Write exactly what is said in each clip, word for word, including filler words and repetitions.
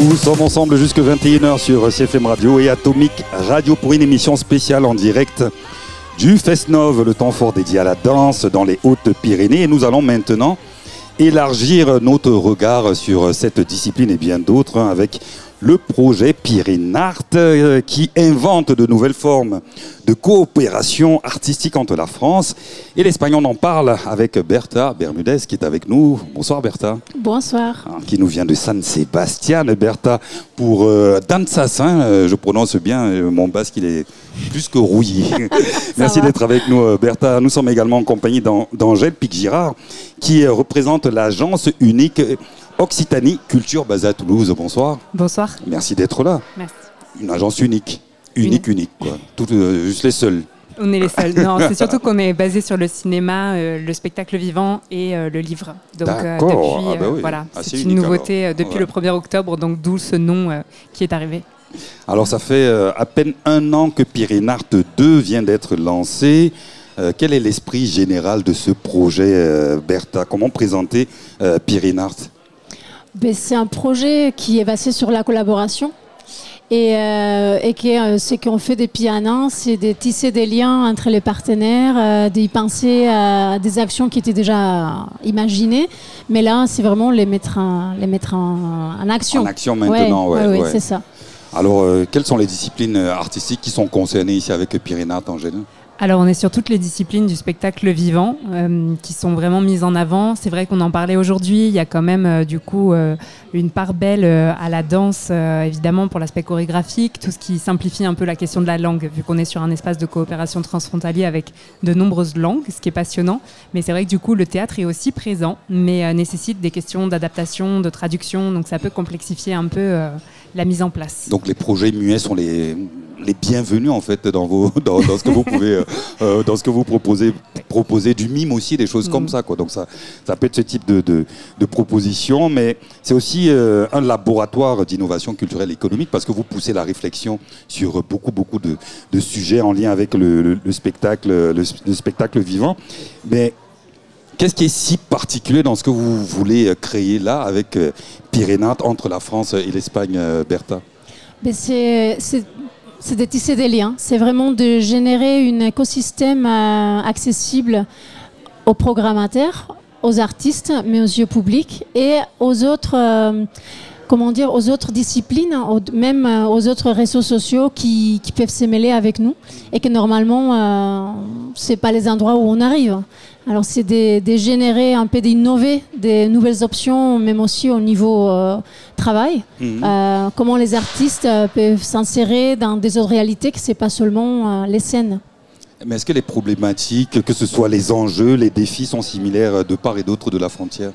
Nous sommes ensemble jusqu'à vingt et une heures sur C F M Radio et Atomic Radio pour une émission spéciale en direct du Fest-Nov, le temps fort dédié à la danse dans les Hautes-Pyrénées. Et nous allons maintenant élargir notre regard sur cette discipline et bien d'autres hein, avec le projet Pyrénart euh, qui invente de nouvelles formes de coopération artistique entre la France et l'Espagne. On en parle avec Berta Bermudez qui est avec nous. Bonsoir Berta. Bonsoir. Hein, qui nous vient de San Sebastián. Berta, pour euh, Danzas, hein, euh, je prononce bien, euh, mon basque il est plus que rouillé. Merci d'être avec nous euh, Berta. Nous sommes également en compagnie d'An- d'Angèle Pic-Girard qui euh, représente l'agence unique Occitanie Culture basée à Toulouse. Bonsoir. Bonsoir. Merci d'être là. Merci. Une agence unique. Unique, unique, quoi. Tout, euh, juste les seuls. On est les seuls. Non, c'est surtout qu'on est basé sur le cinéma, euh, le spectacle vivant et euh, le livre. Donc euh, D'accord. depuis, Ah bah oui. euh, voilà, Assez c'est une unique, nouveauté alors. euh, depuis Ouais. le premier octobre, donc d'où ce nom euh, qui est arrivé. Alors, ça fait euh, à peine un an que Pyrénart deux vient d'être lancé. Euh, quel est l'esprit général de ce projet, euh, Berta? Comment présenter euh, Pyrénart? Ben, c'est un projet qui est basé sur la collaboration et, euh, et qui est, euh, ce qu'on fait depuis un an, c'est de tisser des liens entre les partenaires, euh, d'y penser à des actions qui étaient déjà imaginées, mais là c'est vraiment les mettre en, les mettre en, en action. En action maintenant, ouais. ouais, ouais, ouais. c'est ça. Alors, euh, quelles sont les disciplines euh, artistiques qui sont concernées ici avec Pyrénart en général? Alors on est sur toutes les disciplines du spectacle vivant euh, qui sont vraiment mises en avant. C'est vrai qu'on en parlait aujourd'hui, il y a quand même euh, du coup euh, une part belle euh, à la danse, euh, évidemment pour l'aspect chorégraphique, tout ce qui simplifie un peu la question de la langue, vu qu'on est sur un espace de coopération transfrontalier avec de nombreuses langues, ce qui est passionnant. Mais c'est vrai que du coup le théâtre est aussi présent, mais euh, nécessite des questions d'adaptation, de traduction, donc ça peut complexifier un peu euh, la mise en place. Donc les projets muets sont les, les bienvenus en fait dans, vos, dans, dans ce que vous pouvez, euh, euh, dans ce que vous proposez, proposer du mime aussi, des choses mmh. comme ça, quoi. Donc ça, ça peut être ce type de, de, de proposition, mais c'est aussi euh, un laboratoire d'innovation culturelle et économique parce que vous poussez la réflexion sur beaucoup beaucoup de, de sujets en lien avec le, le, le spectacle, le, le spectacle vivant, mais qu'est-ce qui est si particulier dans ce que vous voulez créer là avec euh, Pyrénart entre la France et l'Espagne, euh, Berta? Ben, c'est, c'est, c'est de tisser des liens, c'est vraiment de générer un écosystème euh, accessible aux programmateurs, aux artistes, mais aussi au public et aux autres, euh, comment dire, aux autres disciplines, aux, même euh, aux autres réseaux sociaux qui, qui peuvent se mêler avec nous et que normalement, euh, c'est pas les endroits où on arrive. Alors c'est de, de générer un peu, d'innover des nouvelles options, même aussi au niveau euh, travail. Mmh. Euh, comment les artistes euh, peuvent s'insérer dans des autres réalités que c'est pas seulement euh, les scènes. Mais est-ce que les problématiques, que ce soit les enjeux, les défis sont similaires de part et d'autre de la frontière?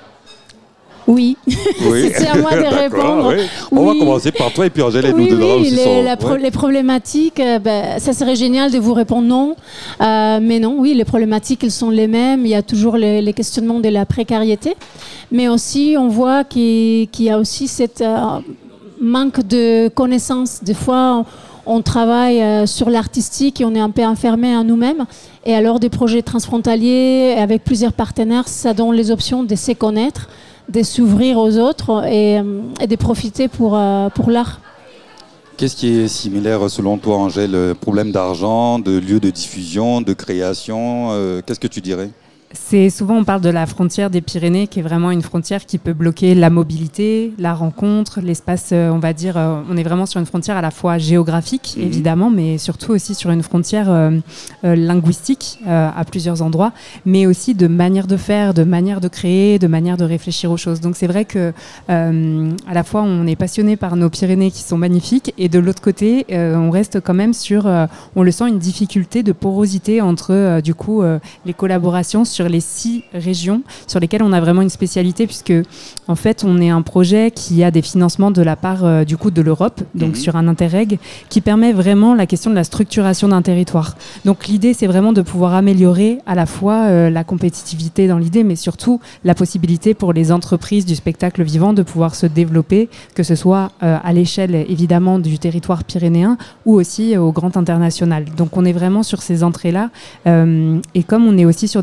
Oui, oui. c'est à moi de répondre. Oui. On oui. va commencer par toi et puis Angèle, elle oui, nous donnera oui, aussi les, son... la pro- ouais. les problématiques, euh, ben, ça serait génial de vous répondre non. Euh, mais non, oui, les problématiques, elles sont les mêmes. Il y a toujours les, les questionnements de la précarité. Mais aussi, on voit qu'il, qu'il y a aussi cette euh, manque de connaissances. Des fois, on, on travaille euh, sur l'artistique et on est un peu enfermé en nous-mêmes. Et alors, des projets transfrontaliers avec plusieurs partenaires, ça donne les options de se connaître, de s'ouvrir aux autres et, et de profiter pour, euh, pour l'art. Qu'est-ce qui est similaire selon toi, Angèle? Problème d'argent, de lieu de diffusion, de création, euh, qu'est-ce que tu dirais? C'est souvent on parle de la frontière des Pyrénées qui est vraiment une frontière qui peut bloquer la mobilité, la rencontre, l'espace, on va dire, on est vraiment sur une frontière à la fois géographique mmh. évidemment, mais surtout aussi sur une frontière euh, euh, linguistique euh, à plusieurs endroits, mais aussi de manière de faire, de manière de créer, de manière de réfléchir aux choses. Donc c'est vrai que euh, à la fois on est passionné par nos Pyrénées qui sont magnifiques et de l'autre côté euh, on reste quand même sur, euh, on le sent, une difficulté de porosité entre euh, du coup euh, les collaborations sur les six régions sur lesquelles on a vraiment une spécialité puisque en fait on est un projet qui a des financements de la part euh, du coup de l'Europe, donc mmh. sur un Interreg qui permet vraiment la question de la structuration d'un territoire. Donc l'idée c'est vraiment de pouvoir améliorer à la fois euh, la compétitivité dans l'idée mais surtout la possibilité pour les entreprises du spectacle vivant de pouvoir se développer, que ce soit euh, à l'échelle évidemment du territoire pyrénéen ou aussi au grand international. Donc on est vraiment sur ces entrées-là euh, et comme on est aussi sur des territoires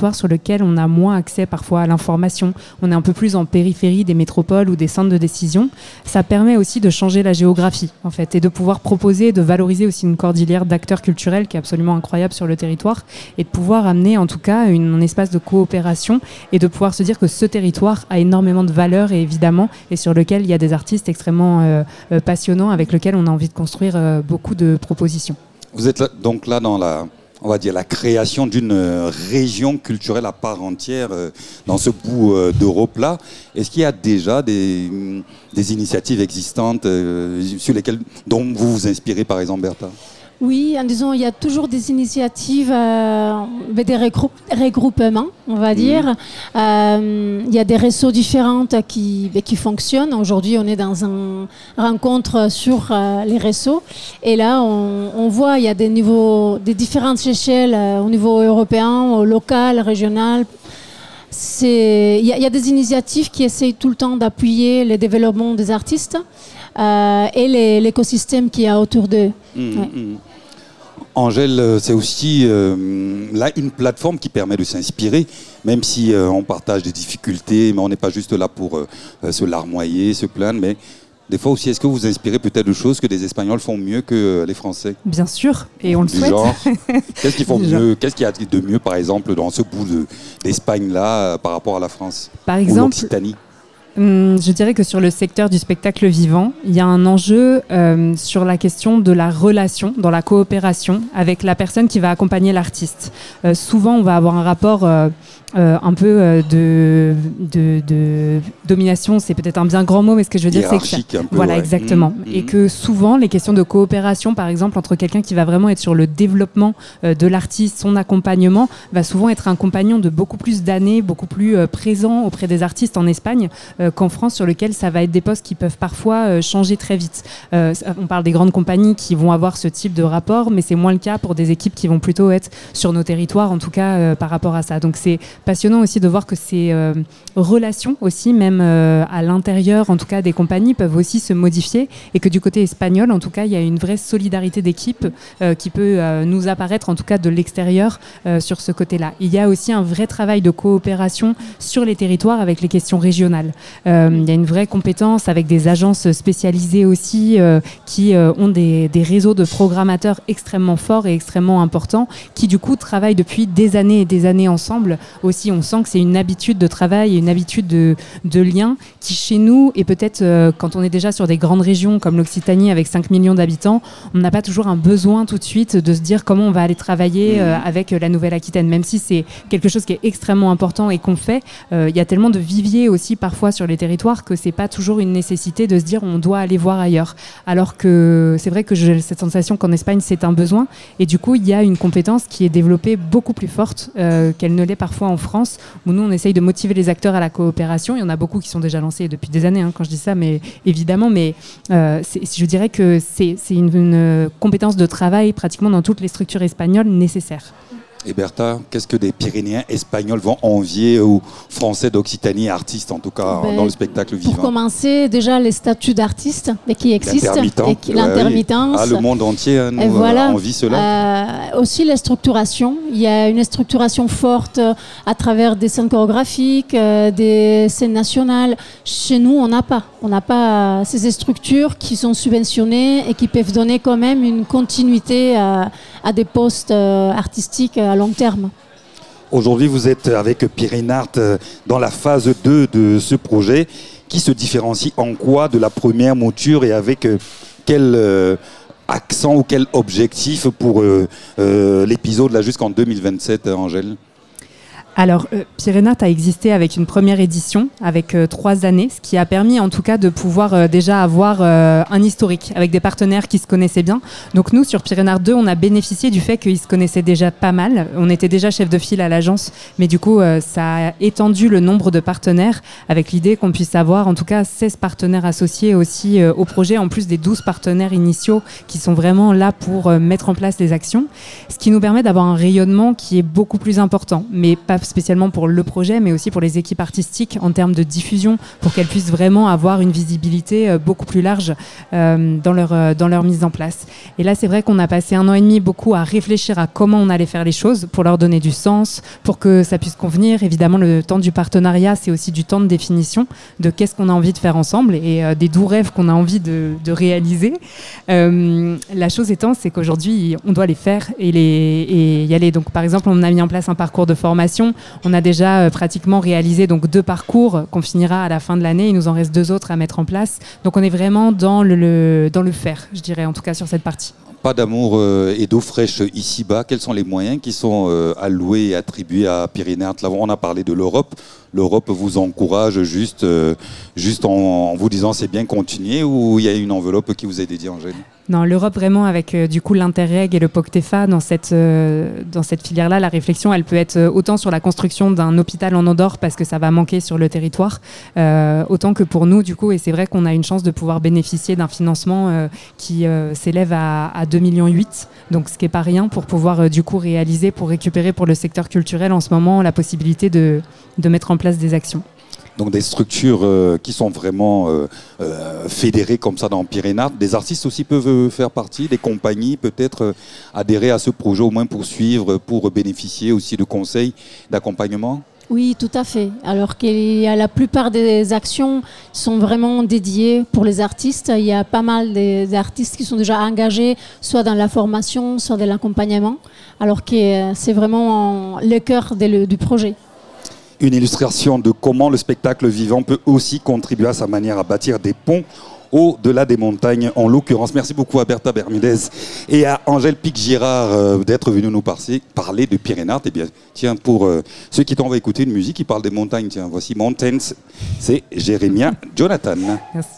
territoires sur lesquels on a moins accès parfois à l'information, on est un peu plus en périphérie des métropoles ou des centres de décision, ça permet aussi de changer la géographie en fait et de pouvoir proposer, de valoriser aussi une cordillère d'acteurs culturels qui est absolument incroyable sur le territoire et de pouvoir amener en tout cas une, un espace de coopération et de pouvoir se dire que ce territoire a énormément de valeur et évidemment et sur lequel il y a des artistes extrêmement euh, euh, passionnants avec lesquels on a envie de construire euh, beaucoup de propositions. Vous êtes là, donc là dans la, on va dire la création d'une région culturelle à part entière euh, dans ce bout euh, d'Europe-là. Est-ce qu'il y a déjà des, des initiatives existantes euh, sur lesquelles, dont vous vous inspirez par exemple, Bertha ? Oui, en disant, il y a toujours des initiatives, euh, des regrou- regroupements, on va dire. Mmh. Euh, il y a des réseaux différents qui, qui fonctionnent. Aujourd'hui, on est dans une rencontre sur euh, les réseaux. Et là, on, on voit, il y a des niveaux, des différentes échelles euh, au niveau européen, au local, régional. C'est, il y a, il y a des initiatives qui essayent tout le temps d'appuyer le développement des artistes euh, et les, l'écosystème qu'il y a autour d'eux. Mmh, ouais. mmh. Angèle, c'est aussi euh, là une plateforme qui permet de s'inspirer, même si euh, on partage des difficultés, mais on n'est pas juste là pour euh, se larmoyer, se plaindre, mais des fois aussi, est-ce que vous vous inspirez peut-être de choses que des Espagnols font mieux que euh, les Français ? Bien sûr, et on le du souhaite. Genre, qu'est-ce qu'ils font mieux ? Qu'est-ce qu'il y a de mieux, par exemple, dans ce bout de, d'Espagne-là euh, par rapport à la France ? Par exemple, ou l'Occitanie ? Je dirais que sur le secteur du spectacle vivant, il y a un enjeu euh, sur la question de la relation, dans la coopération avec la personne qui va accompagner l'artiste. Euh, souvent, on va avoir un rapport euh, euh, un peu euh, de, de, de domination, c'est peut-être un bien grand mot, mais ce que je veux dire, c'est que ça, un peu, voilà, ouais. exactement. Mmh, et mmh. que souvent, les questions de coopération, par exemple, entre quelqu'un qui va vraiment être sur le développement euh, de l'artiste, son accompagnement, va souvent être un compagnon de beaucoup plus d'années, beaucoup plus euh, présent auprès des artistes en Espagne. Euh, qu'en France, sur lequel ça va être des postes qui peuvent parfois euh, changer très vite. Euh, on parle des grandes compagnies qui vont avoir ce type de rapport, mais c'est moins le cas pour des équipes qui vont plutôt être sur nos territoires, en tout cas euh, par rapport à ça. Donc c'est passionnant aussi de voir que ces euh, relations aussi, même euh, à l'intérieur, en tout cas des compagnies, peuvent aussi se modifier et que du côté espagnol, en tout cas, il y a une vraie solidarité d'équipe euh, qui peut euh, nous apparaître, en tout cas de l'extérieur, euh, sur ce côté-là. Il y a aussi un vrai travail de coopération sur les territoires avec les questions régionales. Euh, il y a une vraie compétence avec des agences spécialisées aussi euh, qui euh, ont des, des réseaux de programmateurs extrêmement forts et extrêmement importants qui du coup travaillent depuis des années et des années ensemble. Aussi, on sent que c'est une habitude de travail et une habitude de, de lien qui chez nous, et peut-être euh, quand on est déjà sur des grandes régions comme l'Occitanie avec cinq millions d'habitants, on n'a pas toujours un besoin tout de suite de se dire comment on va aller travailler euh, avec la Nouvelle-Aquitaine, même si c'est quelque chose qui est extrêmement important et qu'on fait. Euh, il y a tellement de viviers aussi parfois sur les territoires que c'est pas toujours une nécessité de se dire on doit aller voir ailleurs. Alors que c'est vrai que j'ai cette sensation qu'en Espagne c'est un besoin et du coup il y a une compétence qui est développée beaucoup plus forte euh, qu'elle ne l'est parfois en France où nous on essaye de motiver les acteurs à la coopération. Il y en a beaucoup qui sont déjà lancés depuis des années hein, quand je dis ça, mais évidemment, mais euh, c'est, je dirais que c'est, c'est une, une compétence de travail pratiquement dans toutes les structures espagnoles nécessaires. Et Bertha, qu'est-ce que des Pyrénéens espagnols vont envier aux Français d'Occitanie, artistes en tout cas ben, dans le spectacle vivant ? Pour commencer, déjà les statuts d'artistes qui existent, et qui, ouais, l'intermittence. Oui. Ah, le monde entier hein, nous, voilà. envie cela. Euh, aussi la structuration. Il y a une structuration forte à travers des scènes chorégraphiques, euh, des scènes nationales. Chez nous, on n'a pas. On n'a pas ces structures qui sont subventionnées et qui peuvent donner quand même une continuité à, à des postes euh, artistiques à long terme. Aujourd'hui, vous êtes avec Pyrénart dans la phase deux de ce projet qui se différencie en quoi de la première mouture et avec quel euh, accent ou quel objectif pour euh, euh, l'épisode là jusqu'en deux mille vingt-sept, Angèle ? Alors, euh, Pyrénart a existé avec une première édition, avec euh, trois années, ce qui a permis en tout cas de pouvoir euh, déjà avoir euh, un historique avec des partenaires qui se connaissaient bien. Donc nous, sur Pyrénart deux, on a bénéficié du fait qu'ils se connaissaient déjà pas mal. On était déjà chef de file à l'agence, mais du coup, euh, ça a étendu le nombre de partenaires avec l'idée qu'on puisse avoir en tout cas seize partenaires associés aussi euh, au projet, en plus des douze partenaires initiaux qui sont vraiment là pour euh, mettre en place les actions. Ce qui nous permet d'avoir un rayonnement qui est beaucoup plus important, mais pas spécialement pour le projet, mais aussi pour les équipes artistiques en termes de diffusion, pour qu'elles puissent vraiment avoir une visibilité euh, beaucoup plus large euh, dans, leur, euh, dans leur mise en place. Et là, c'est vrai qu'on a passé un an et demi beaucoup à réfléchir à comment on allait faire les choses pour leur donner du sens, pour que ça puisse convenir. Évidemment, le temps du partenariat, c'est aussi du temps de définition de qu'est-ce qu'on a envie de faire ensemble et euh, des doux rêves qu'on a envie de, de réaliser. Euh, la chose étant, c'est qu'aujourd'hui, on doit les faire et, les, et y aller. Donc, par exemple, on a mis en place un parcours de formation. On a déjà euh, pratiquement réalisé donc, deux parcours qu'on finira à la fin de l'année. Il nous en reste deux autres à mettre en place. Donc, on est vraiment dans le, le, dans le faire, je dirais, en tout cas sur cette partie. Pas d'amour euh, et d'eau fraîche ici-bas. Quels sont les moyens qui sont euh, alloués et attribués à Pyrénées? Là, on a parlé de l'Europe. L'Europe vous encourage juste, euh, juste en, en vous disant c'est bien, continuer, ou il y a une enveloppe qui vous est dédiée, Angèle? Non, l'Europe vraiment avec euh, du coup l'Interreg et le POCTEFA dans cette, euh, dans cette filière-là, la réflexion elle peut être euh, autant sur la construction d'un hôpital en Andorre parce que ça va manquer sur le territoire, euh, autant que pour nous du coup, et c'est vrai qu'on a une chance de pouvoir bénéficier d'un financement euh, qui euh, s'élève à, à deux virgule huit millions, donc ce qui n'est pas rien pour pouvoir euh, du coup réaliser, pour récupérer pour le secteur culturel en ce moment la possibilité de, de mettre en place des actions. Donc des structures euh, qui sont vraiment euh, euh, fédérées comme ça dans Pyrénées. Des artistes aussi peuvent euh, faire partie, des compagnies peut-être euh, adhérer à ce projet, au moins pour suivre, pour bénéficier aussi de conseils, d'accompagnement. Oui, tout à fait. Alors qu'il y a la plupart des actions sont vraiment dédiées pour les artistes. Il y a pas mal d'artistes qui sont déjà engagés, soit dans la formation, soit dans l'accompagnement, alors que c'est vraiment le cœur du projet. Une illustration de comment le spectacle vivant peut aussi contribuer à sa manière à bâtir des ponts au-delà des montagnes, en l'occurrence. Merci beaucoup à Bertha Bermudez et à Angèle Pic-Girard euh, d'être venus nous parler, parler de Pyrénées. Et bien, tiens, pour euh, ceux qui t'ont écouter une musique qui parle des montagnes, tiens, voici Mountains, c'est Jérémia Jonathan. Merci.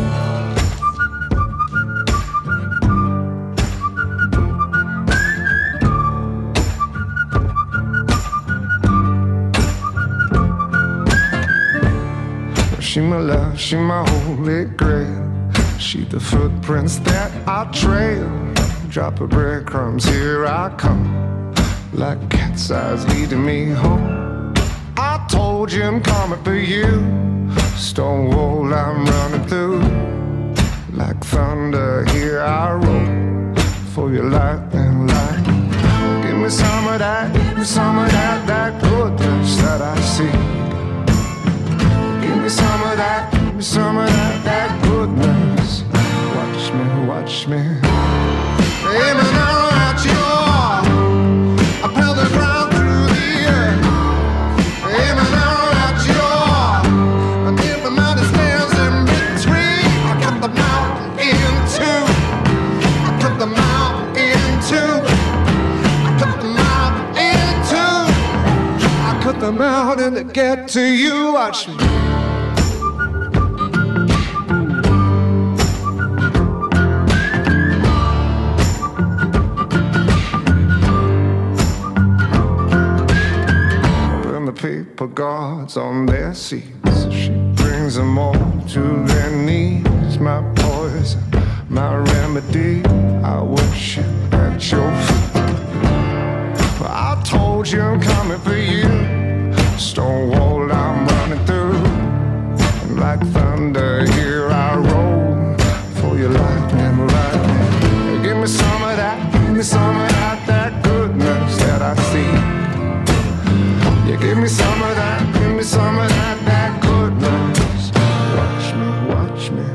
She my love, she my holy grail. She the footprints that I trail. Drop of breadcrumbs, here I come. Like cat's eyes leading me home. I told you I'm coming for you. Stone wall I'm running through. Like thunder, here I roll. For your light and light. Give me some of that, give me some of that, that goodness that I see. Give me some of that, give me some of that, that goodness. Watch me, watch me. Aim an arrow at you. I peel the ground through the air. Aim an arrow at you. And if the mountain stands in between, I cut the mountain in two. I cut the mountain in two. I cut the mountain in two. I cut the mountain to get to you. Watch me. Paper guards on their seats. She brings them all to their knees. My poison, my remedy. I worship at your feet. I told you I'm coming for you. Stone wall I'm running through. Like thunder, here I roll. For your lightning, lightning. Give me some of that, give me some of that, that goodness that I see. Yeah, give me some of that, give me some of that, that goodness. Watch me, watch me.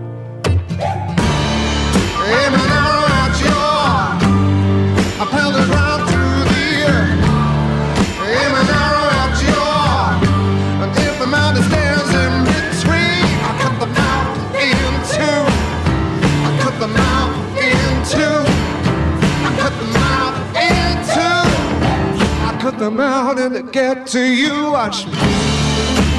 Aim an arrow at you. I peel the ground through the air. Aim an arrow at you. And if the mountain stands in between, I cut the mountain in two. I cut the mountain in two. I cut the mountain in two. Cut the mountain to get to you. Watch me.